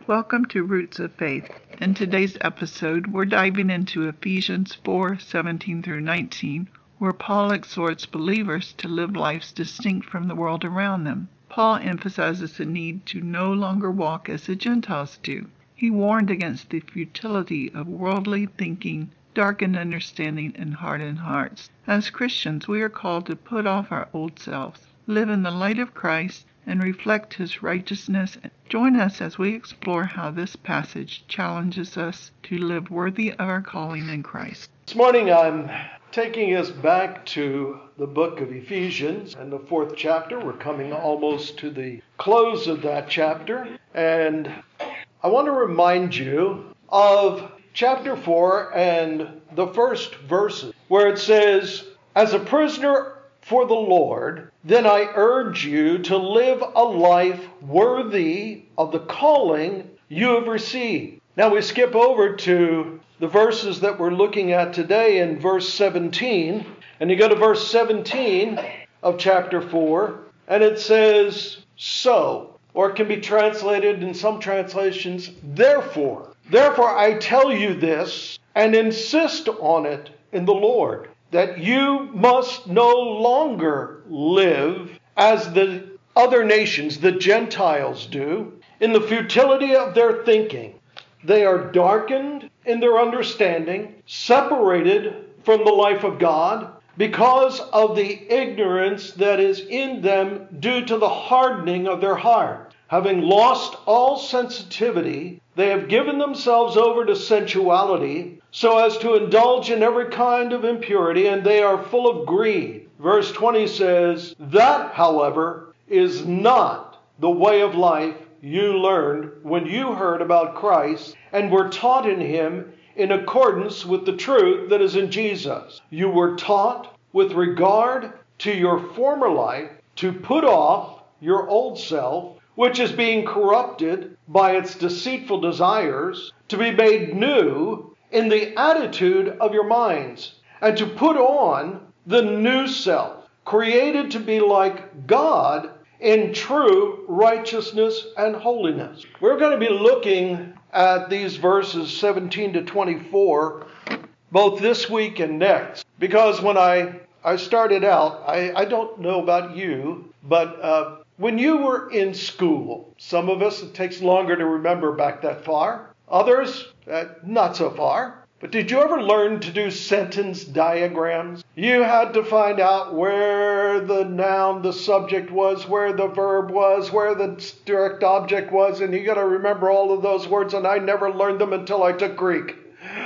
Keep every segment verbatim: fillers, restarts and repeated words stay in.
Welcome to Roots of Faith. In today's episode, we're diving into Ephesians four seventeen through nineteen, where Paul exhorts believers to live lives distinct from the world around them. Paul emphasizes the need to no longer walk as the Gentiles do. He warned against the futility of worldly thinking, darkened understanding, and hardened hearts. As Christians, we are called to put off our old selves, live in the light of Christ, and reflect His righteousness. Join us as we explore how this passage challenges us to live worthy of our calling in Christ. This morning I'm taking us back to the book of Ephesians and the fourth chapter. We're coming almost to the close of that chapter. And I want to remind you of chapter four and the first verses, where it says, "As a prisoner for the Lord, then I urge you to live a life worthy of the calling you have received." Now we skip over to the verses that we're looking at today in verse seventeen. And you go to verse seventeen of chapter four, and it says, "So," or it can be translated in some translations, "Therefore. Therefore I tell you this, and insist on it in the Lord, that you must no longer live as the other nations, the Gentiles, do, in the futility of their thinking. They are darkened in their understanding, separated from the life of God, because of the ignorance that is in them due to the hardening of their heart. Having lost all sensitivity, they have given themselves over to sensuality, so as to indulge in every kind of impurity, and they are full of greed." Verse twenty says, "That, however, is not the way of life you learned when you heard about Christ and were taught in Him in accordance with the truth that is in Jesus. You were taught with regard to your former life to put off your old self, which is being corrupted by its deceitful desires, to be made new in the attitude of your minds, and to put on the new self, created to be like God in true righteousness and holiness." We're going to be looking at these verses seventeen to twenty-four both this week and next, because when I, I started out, I, I don't know about you, but uh, when you were in school, some of us, it takes longer to remember back that far. Others, uh, not so far. But did you ever learn to do sentence diagrams? You had to find out where the noun, the subject was, where the verb was, where the direct object was, and you got to remember all of those words, and I never learned them until I took Greek.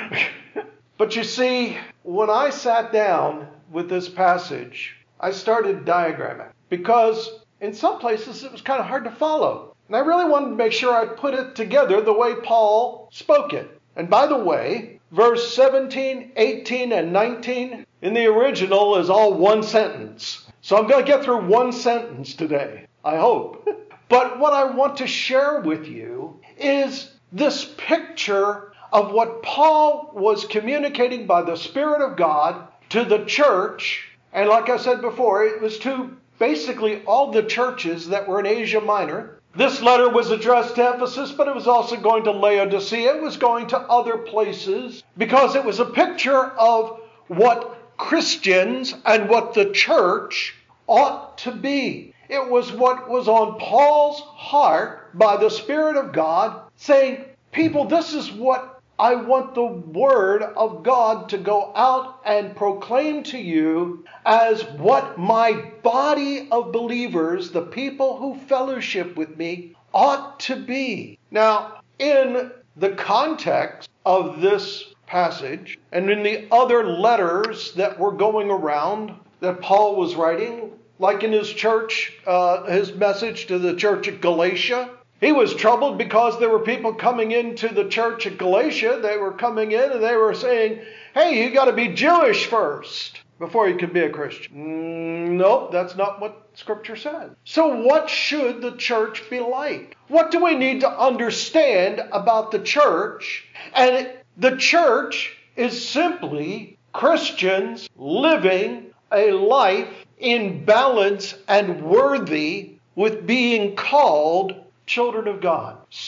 But you see, when I sat down with this passage, I started diagramming, because in some places it was kind of hard to follow. And I really wanted to make sure I put it together the way Paul spoke it. And by the way, verse seventeen, eighteen, and nineteen in the original is all one sentence. So I'm going to get through one sentence today, I hope. But what I want to share with you is this picture of what Paul was communicating by the Spirit of God to the church. And like I said before, it was to basically all the churches that were in Asia Minor. This letter was addressed to Ephesus, but it was also going to Laodicea. It was going to other places, because it was a picture of what Christians and what the church ought to be. It was what was on Paul's heart by the Spirit of God, saying, people, this is what I want the Word of God to go out and proclaim to you as what my body of believers, the people who fellowship with me, ought to be. Now, in the context of this passage, and in the other letters that were going around that Paul was writing, like in his church, uh, his message to the church at Galatia, he was troubled because there were people coming into the church at Galatia. They were coming in and they were saying, hey, you got to be Jewish first before you can be a Christian. Mm, nope, that's not what Scripture said. So what should the church be like? What do we need to understand about the church? And it, the church is simply Christians living a life in balance and worthy with being called children of God, saints.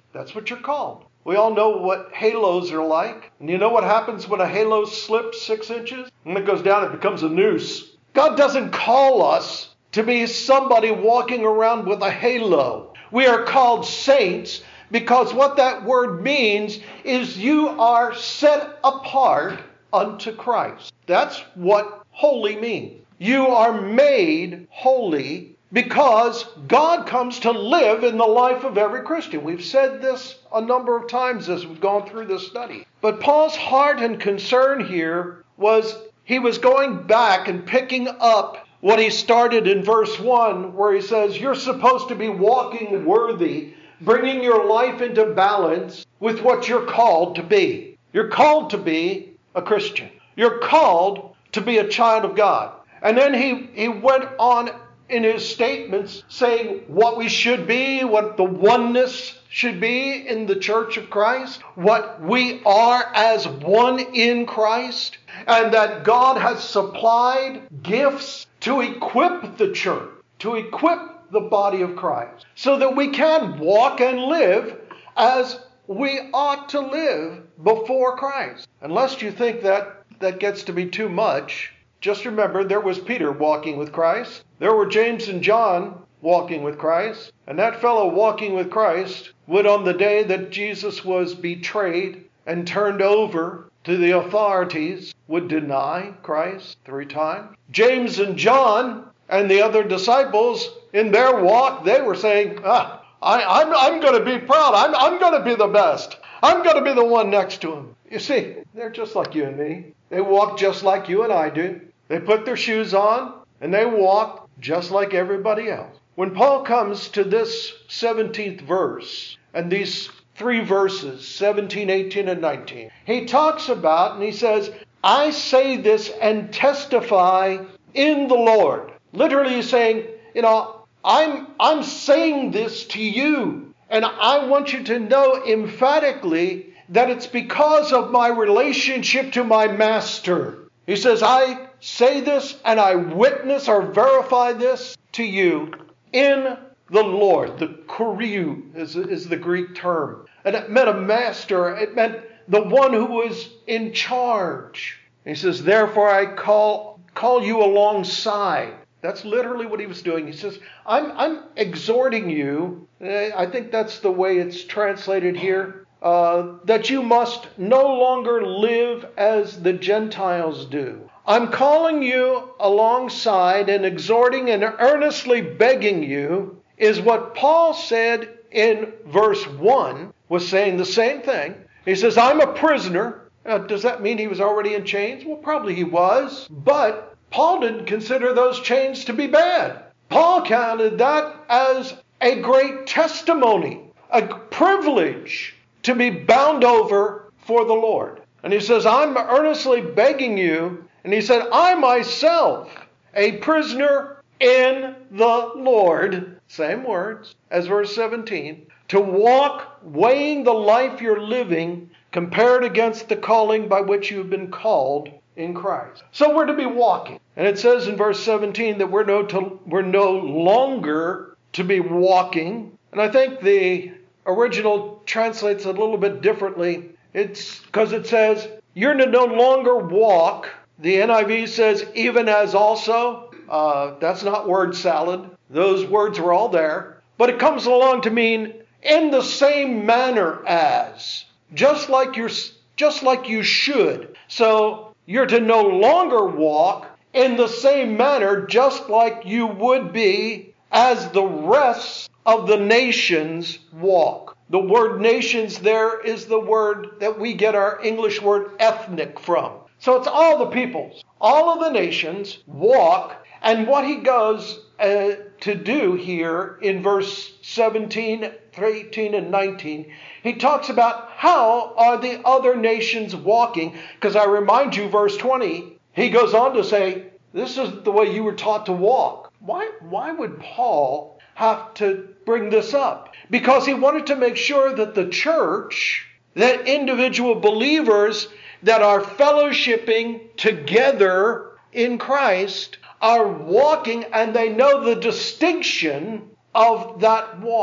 That's what you're called. We all know what halos are like. And you know what happens when a halo slips six inches? When it goes down, it becomes a noose. God doesn't call us to be somebody walking around with a halo. We are called saints because what that word means is you are set apart unto Christ. That's what holy means. You are made holy because God comes to live in the life of every Christian. We've said this a number of times as we've gone through this study. But Paul's heart and concern here was he was going back and picking up what he started in verse one, where he says, you're supposed to be walking worthy, bringing your life into balance with what you're called to be. You're called to be a Christian. You're called to be a child of God. And then he, he went on in his statements saying what we should be, what the oneness should be in the church of Christ, what we are as one in Christ, and that God has supplied gifts to equip the church, to equip the body of Christ, so that we can walk and live as we ought to live before Christ. Unless you think that that gets to be too much, just remember there was Peter walking with Christ. There were James and John walking with Christ. And that fellow walking with Christ would, on the day that Jesus was betrayed and turned over to the authorities, would deny Christ three times. James and John and the other disciples, in their walk, they were saying, ah, I, I'm, I'm going to be proud. I'm, I'm going to be the best. I'm going to be the one next to him. You see, they're just like you and me. They walk just like you and I do. They put their shoes on and they walk just like everybody else. When Paul comes to this seventeenth verse and these three verses, seventeen, eighteen, and nineteen, he talks about and he says, I say this and testify in the Lord. Literally he's saying, you know, I'm, I'm saying this to you, and I want you to know emphatically that it's because of my relationship to my master. He says, I say this and I witness or verify this to you in the Lord. The kuriou is, is the Greek term. And it meant a master. It meant the one who was in charge. He says, therefore I call, call you alongside. That's literally what he was doing. He says, I'm, I'm exhorting you. I think that's the way it's translated here. Uh, that you must no longer live as the Gentiles do. I'm calling you alongside and exhorting and earnestly begging you is what Paul said in verse one, was saying the same thing. He says, I'm a prisoner. Now, does that mean he was already in chains? Well, probably he was. But Paul didn't consider those chains to be bad. Paul counted that as a great testimony, a privilege to be bound over for the Lord. And he says, I'm earnestly begging you. And he said, I myself, a prisoner in the Lord, same words as verse seventeen, to walk weighing the life you're living compared against the calling by which you've been called in Christ. So we're to be walking. And it says in verse seventeen that we're no, to, we're no longer to be walking. And I think the original translates it a little bit differently. It's because it says, you're to no longer walk. The N I V says, even as also. Uh, that's not word salad. Those words are all there. But it comes along to mean in the same manner as. Just like you're, just like you should. So you're to no longer walk in the same manner just like you would be as the rest of the nations walk. The word nations there is the word that we get our English word ethnic from. So it's all the peoples. All of the nations walk. And what he goes uh, to do here in verse seventeen, eighteen, and nineteen, he talks about how are the other nations walking. Because I remind you, verse twenty, he goes on to say, this is the way you were taught to walk. Why, why would Paul have to bring this up? Because he wanted to make sure that the church, that individual believers that are fellowshipping together in Christ, are walking and they know the distinction of that walk.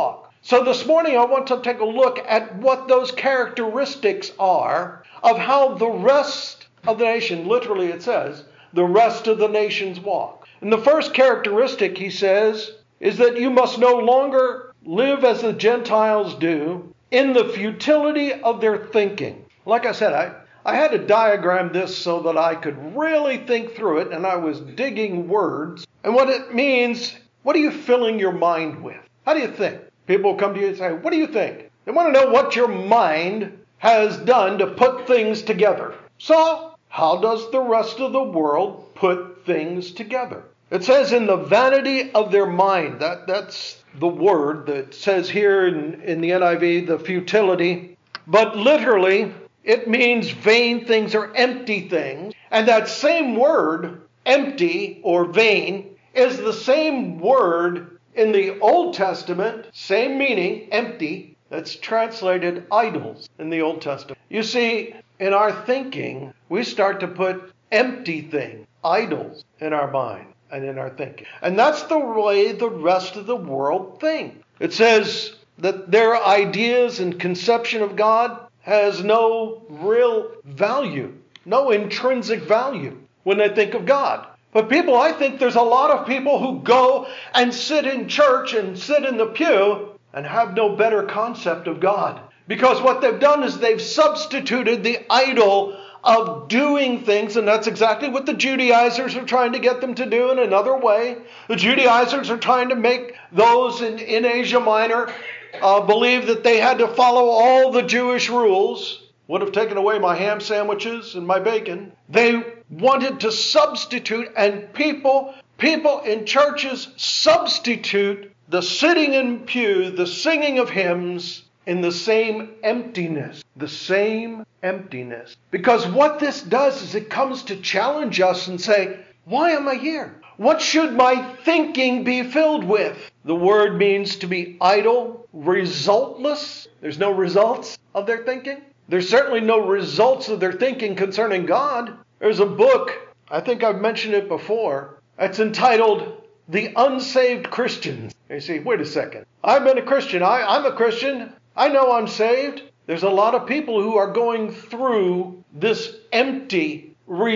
So this morning I want to take a look at what those characteristics are of how the rest of the nation, literally it says, the rest of the nations walk. And the first characteristic, he says, is that you must no longer live as the Gentiles do in the futility of their thinking. Like I said, I, I had to diagram this so that I could really think through it, and I was digging words. And what it means, what are you filling your mind with? How do you think? People come to you and say, what do you think? They want to know what your mind has done to put things together. So, how does the rest of the world put things together? It says in the vanity of their mind. That, that's the word that says here in, in the N I V, the futility. But literally, it means vain things or empty things. And that same word, empty or vain, is the same word in the Old Testament, same meaning, empty, that's translated idols in the Old Testament. You see, in our thinking, we start to put empty things, idols, in our mind and in our thinking. And that's the way the rest of the world think. It says that their ideas and conception of God has no real value, no intrinsic value when they think of God. But people, I think there's a lot of people who go and sit in church and sit in the pew and have no better concept of God. Because what they've done is they've substituted the idol of doing things, and that's exactly what the Judaizers are trying to get them to do in another way. The Judaizers are trying to make those in, in Asia Minor uh, believe that they had to follow all the Jewish rules. Would have taken away my ham sandwiches and my bacon. They wanted to substitute, and people, people in churches substitute the sitting in pew, the singing of hymns, in the same emptiness. The same emptiness. Because what this does is it comes to challenge us and say, why am I here? What should my thinking be filled with? The word means to be idle, resultless. There's no results of their thinking. There's certainly no results of their thinking concerning God. There's a book, I think I've mentioned it before, it's entitled The Unsaved Christians. You see, wait a second. I've been a Christian. I, I'm a Christian. I know I'm saved. There's a lot of people who are going through this empty,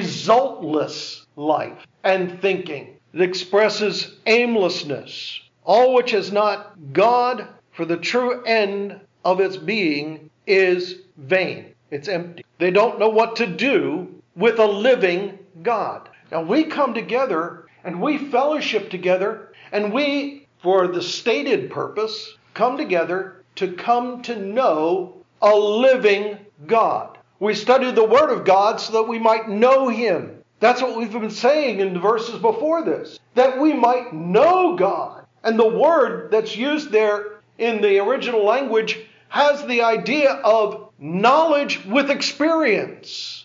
resultless life and thinking. It expresses aimlessness, all which is not God, for the true end of its being is vain. It's empty. They don't know what to do with a living God. Now we come together and we fellowship together and we, for the stated purpose, come together to come to know a living God. We study the Word of God so that we might know Him. That's what we've been saying in the verses before this, that we might know God. And the word that's used there in the original language has the idea of knowledge with experience.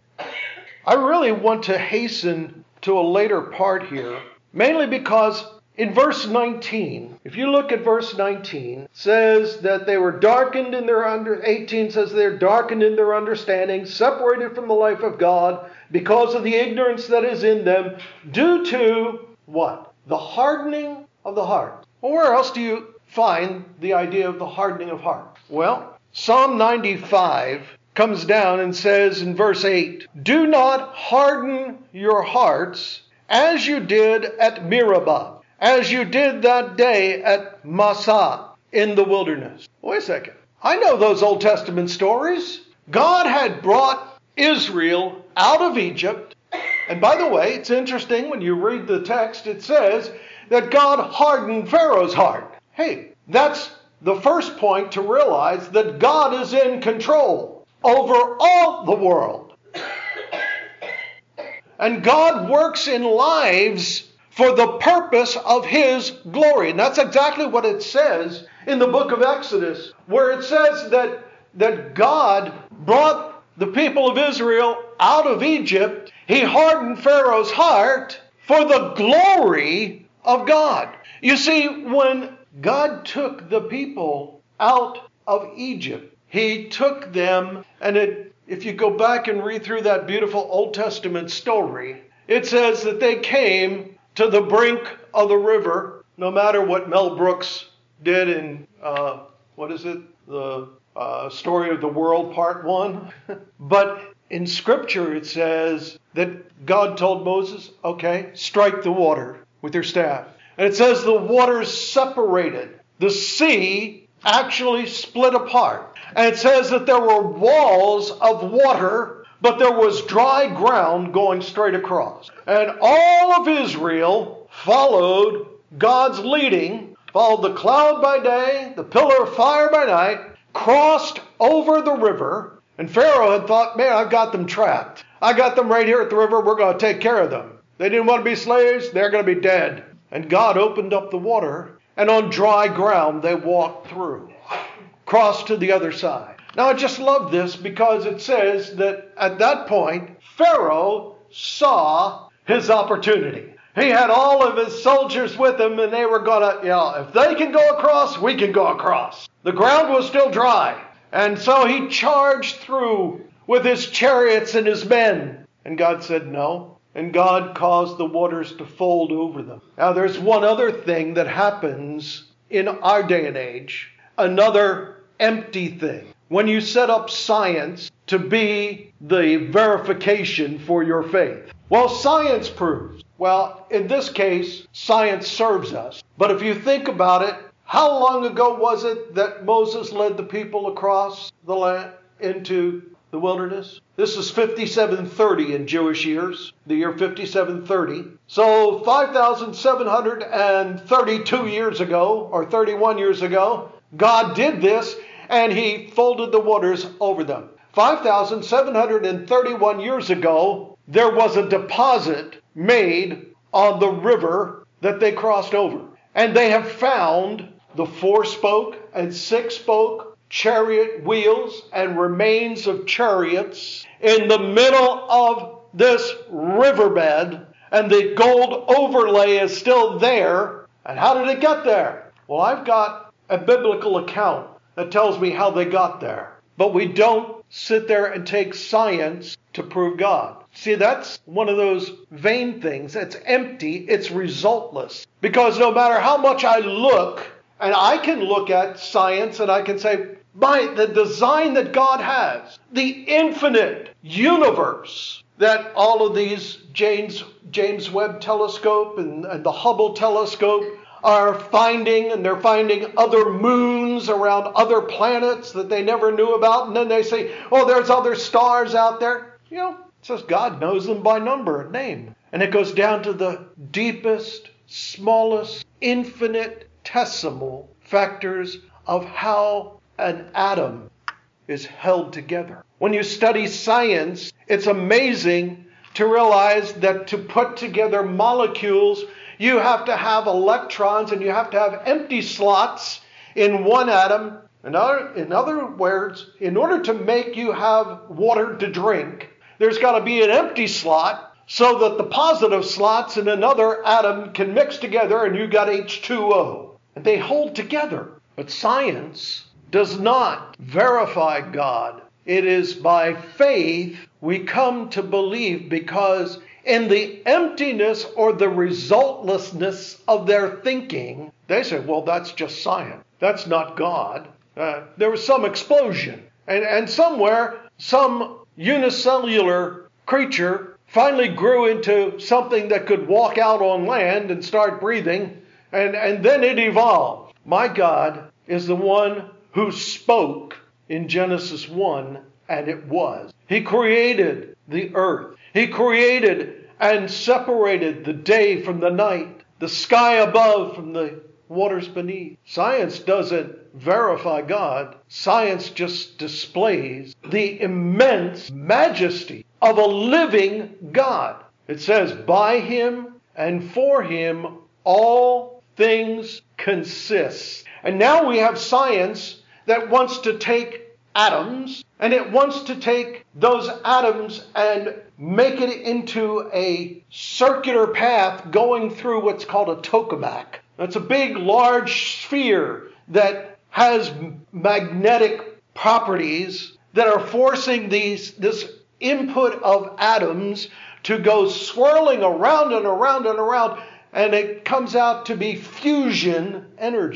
I really want to hasten to a later part here, mainly because in verse nineteen, if you look at verse nineteen, it says that they were darkened in their under, eighteen says they're darkened in their understanding, separated from the life of God because of the ignorance that is in them, due to what? The hardening of the heart. Well, where else do you find the idea of the hardening of heart? Well, Psalm ninety-five comes down and says in verse eight, do not harden your hearts as you did at Meribah, as you did that day at Massah in the wilderness. Wait a second. I know those Old Testament stories. God had brought Israel out of Egypt. And by the way, it's interesting when you read the text, it says that God hardened Pharaoh's heart. Hey, that's the first point to realize that God is in control over all the world. And God works in lives for the purpose of His glory. And that's exactly what it says in the book of Exodus, where it says that, that God brought the people of Israel out of Egypt. He hardened Pharaoh's heart for the glory of God. You see, when God took the people out of Egypt, He took them, and it, if you go back and read through that beautiful Old Testament story, it says that they came to the brink of the river. No matter what Mel Brooks did in, uh, what is it? The uh, story of the world, part one. But in Scripture it says that God told Moses, okay, strike the water with your staff. And it says the waters separated. The sea actually split apart. And it says that there were walls of water, but there was dry ground going straight across. And all of Israel followed God's leading, followed the cloud by day, the pillar of fire by night, crossed over the river. And Pharaoh had thought, man, I've got them trapped. I got them right here at the river. We're going to take care of them. They didn't want to be slaves. They're going to be dead. And God opened up the water, and on dry ground they walked through, crossed to the other side. Now I just love this because it says that at that point, Pharaoh saw his opportunity. He had all of his soldiers with him, and they were going to, you know, if they can go across, we can go across. The ground was still dry. And so he charged through with his chariots and his men. And God said no. And God caused the waters to fold over them. Now there's one other thing that happens in our day and age. Another empty thing. When you set up science to be the verification for your faith. Well, science proves. Well, in this case, science serves us. But if you think about it, how long ago was it that Moses led the people across the land into the wilderness? This is fifty-seven thirty in Jewish years, the year fifty-seven thirty. So five thousand seven hundred thirty-two years ago, or thirty-one years ago, God did this, and he folded the waters over them. five thousand seven hundred thirty-one years ago, there was a deposit made on the river that they crossed over. And they have found the four-spoke and six-spoke chariot wheels and remains of chariots in the middle of this riverbed. And the gold overlay is still there. And how did it get there? Well, I've got a biblical account that tells me how they got there. But we don't sit there and take science to prove God. See, that's one of those vain things. It's empty. It's resultless. Because no matter how much I look, and I can look at science and I can say, by the design that God has, the infinite universe that all of these James, James Webb telescope and, and the Hubble telescope are finding, and they're finding other moons around other planets that they never knew about. And then they say, oh, there's other stars out there. You know, it says God knows them by number and name. And it goes down to the deepest, smallest, infinitesimal factors of how an atom is held together. When you study science, it's amazing to realize that to put together molecules, you have to have electrons and you have to have empty slots in one atom. In other, in other words, in order to make you have water to drink, there's got to be an empty slot so that the positive slots in another atom can mix together and you got H two O. And they hold together. But science does not verify God. It is by faith we come to believe, because in the emptiness or the resultlessness of their thinking, they say, well, that's just science. That's not God. Uh, there was some explosion. And, and somewhere, some unicellular creature finally grew into something that could walk out on land and start breathing. And, and then it evolved. My God is the one who spoke in Genesis one, and it was. He created the earth. He created and separated the day from the night, the sky above from the waters beneath. Science doesn't verify God. Science just displays the immense majesty of a living God. It says, by him and for him all things consist. And now we have science that wants to take atoms, and it wants to take those atoms and make it into a circular path going through what's called a tokamak. That's a big, large sphere that has magnetic properties that are forcing these this input of atoms to go swirling around and around and around, and it comes out to be fusion energy.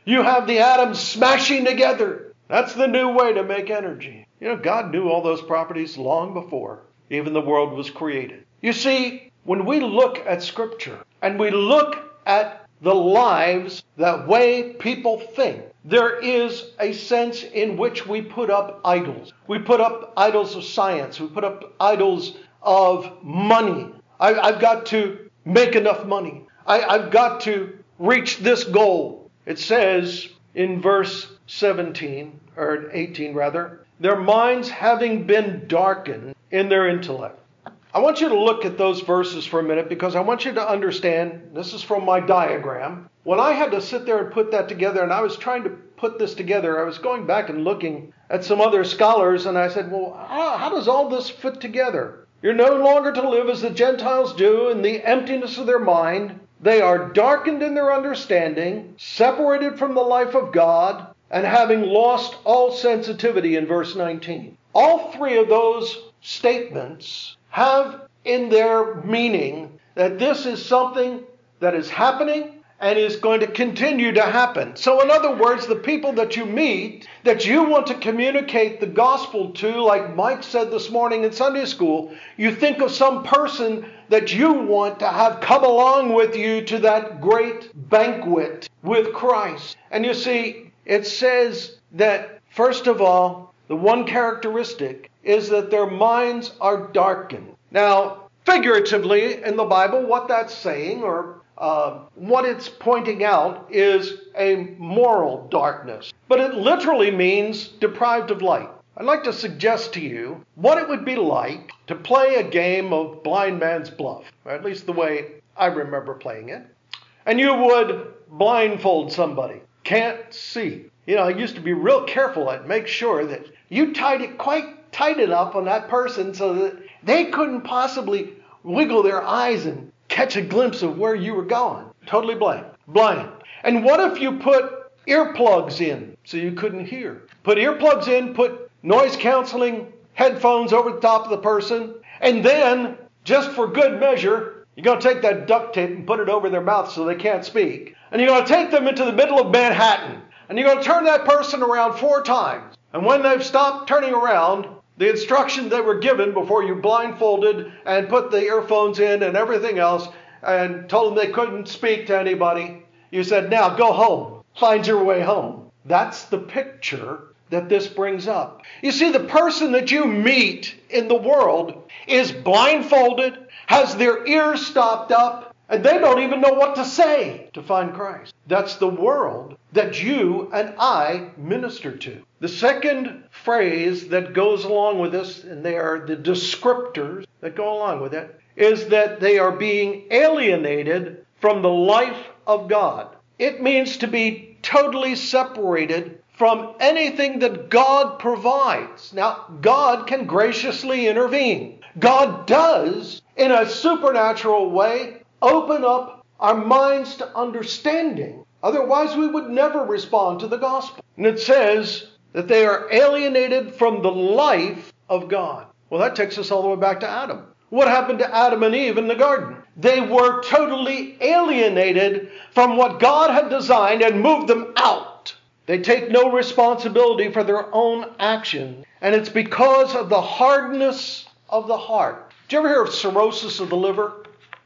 You have the atoms smashing together. That's the new way to make energy. You know, God knew all those properties long before even the world was created. You see, when we look at Scripture and we look at the lives, that way people think, there is a sense in which we put up idols. We put up idols of science. We put up idols of money. I, I've got to make enough money. I, I've got to reach this goal. It says in verse seventeen, or eighteen rather, their minds having been darkened in their intellect. I want you to look at those verses for a minute because I want you to understand, this is from my diagram. When I had to sit there and put that together, and I was trying to put this together, I was going back and looking at some other scholars, and I said, well, how, how does all this fit together? You're no longer to live as the Gentiles do in the emptiness of their mind. They are darkened in their understanding, separated from the life of God, and having lost all sensitivity in verse nineteen. All three of those statements have in their meaning that this is something that is happening and is going to continue to happen. So in other words, the people that you meet, that you want to communicate the gospel to, like Mike said this morning in Sunday school, you think of some person that you want to have come along with you to that great banquet with Christ. And you see, it says that, first of all, the one characteristic is that their minds are darkened. Now, figuratively in the Bible, what that's saying, or uh, what it's pointing out, is a moral darkness. But it literally means deprived of light. I'd like to suggest to you what it would be like to play a game of blind man's bluff, or at least the way I remember playing it. And you would blindfold somebody. Can't see. You know, I used to be real careful and make sure that you tied it quite tight enough on that person so that they couldn't possibly wiggle their eyes and catch a glimpse of where you were going. Totally blind. Blind. And what if you put earplugs in so you couldn't hear? Put earplugs in, put noise canceling headphones over the top of the person, and then, just for good measure, you're going to take that duct tape and put it over their mouth so they can't speak. And you're going to take them into the middle of Manhattan. And you're going to turn that person around four times. And when they've stopped turning around, the instructions they were given before you blindfolded and put the earphones in and everything else and told them they couldn't speak to anybody, you said, now go home. Find your way home. That's the picture that this brings up. You see, the person that you meet in the world is blindfolded, has their ears stopped up, and they don't even know what to say to find Christ. That's the world that you and I minister to. The second phrase that goes along with this, and they are the descriptors that go along with it, is that they are being alienated from the life of God. It means to be totally separated from anything that God provides. Now, God can graciously intervene. God does, in a supernatural way, open up our minds to understanding. Otherwise, we would never respond to the gospel. And it says that they are alienated from the life of God. Well, that takes us all the way back to Adam. What happened to Adam and Eve in the garden? They were totally alienated from what God had designed and moved them out. They take no responsibility for their own actions. And it's because of the hardness of the heart. Did you ever hear of cirrhosis of the liver?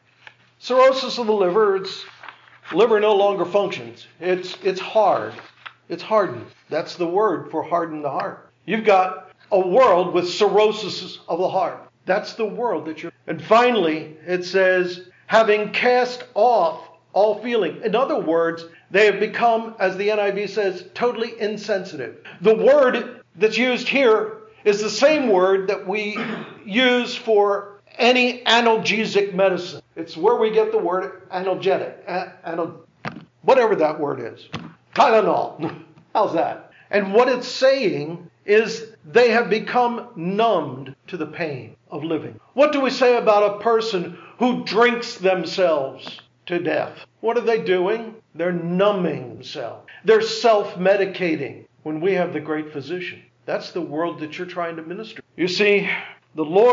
Cirrhosis of the liver, it's liver no longer functions. It's it's hard. It's hardened. That's the word for harden the heart. You've got a world with cirrhosis of the heart. That's the world that you're... And finally, it says, having cast off all feeling. In other words, they have become, as the N I V says, totally insensitive. The word that's used here is the same word that we use for any analgesic medicine. It's where we get the word analgetic. Anal, whatever that word is. Tylenol. How's that? And what it's saying is they have become numbed to the pain of living. What do we say about a person who drinks themselves to death? What are they doing? They're numbing themselves. They're self-medicating when we have the great physician. That's the world that you're trying to minister. You see, the Lord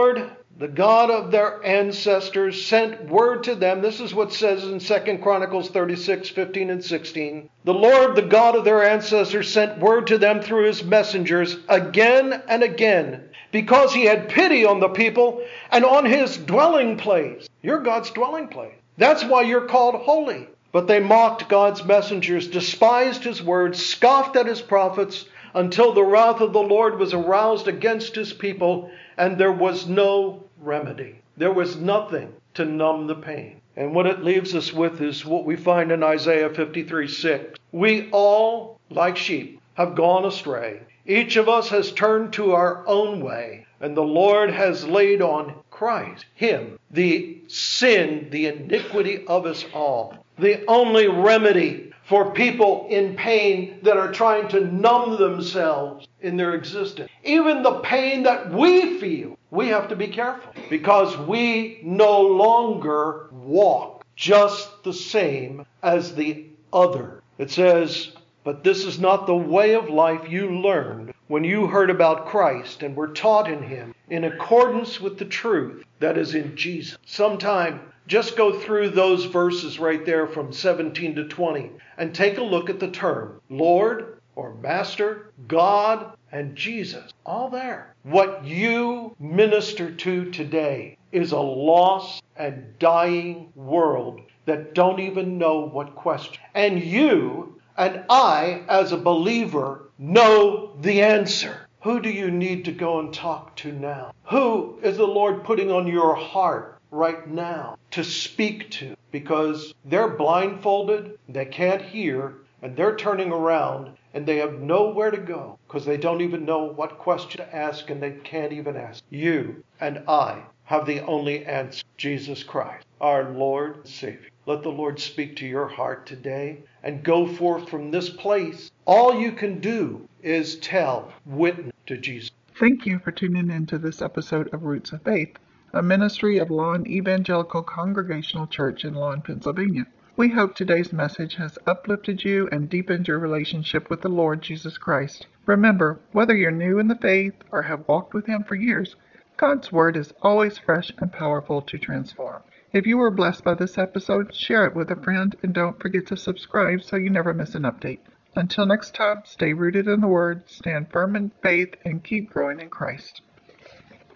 the God of their ancestors, sent word to them. This is what it says in Second Chronicles thirty-six, fifteen and sixteen. The Lord, the God of their ancestors, sent word to them through his messengers again and again, because he had pity on the people and on his dwelling place. You're God's dwelling place. That's why you're called holy. But they mocked God's messengers, despised his words, scoffed at his prophets, until the wrath of the Lord was aroused against his people, and there was no remedy. There was nothing to numb the pain. And what it leaves us with is what we find in Isaiah fifty-three, six. We all, like sheep, have gone astray. Each of us has turned to our own way, and the Lord has laid on Christ, him, the sin, the iniquity of us all. The only remedy for people in pain that are trying to numb themselves in their existence. Even the pain that we feel, we have to be careful, because we no longer walk just the same as the other. It says, but this is not the way of life you learned when you heard about Christ and were taught in him in accordance with the truth that is in Jesus. Sometime just go through those verses right there from seventeen to twenty and take a look at the term Lord or Master, God, and Jesus. All there. What you minister to today is a lost and dying world that don't even know what question. And you and I, as a believer, know the answer. Who do you need to go and talk to now? Who is the Lord putting on your heart right now to speak to? Because they're blindfolded, they can't hear, and they're turning around and they have nowhere to go because they don't even know what question to ask, and they can't even ask. You and I have the only answer, Jesus Christ, our Lord and Savior. Let the Lord speak to your heart today and go forth from this place. All you can do is tell, witness to Jesus. Thank you for tuning in to this episode of Roots of Faith, a ministry of Lawn Evangelical Congregational Church in Lawn, Pennsylvania. We hope today's message has uplifted you and deepened your relationship with the Lord Jesus Christ. Remember, whether you're new in the faith or have walked with him for years, God's Word is always fresh and powerful to transform. If you were blessed by this episode, share it with a friend, and don't forget to subscribe so you never miss an update. Until next time, stay rooted in the Word, stand firm in faith, and keep growing in Christ.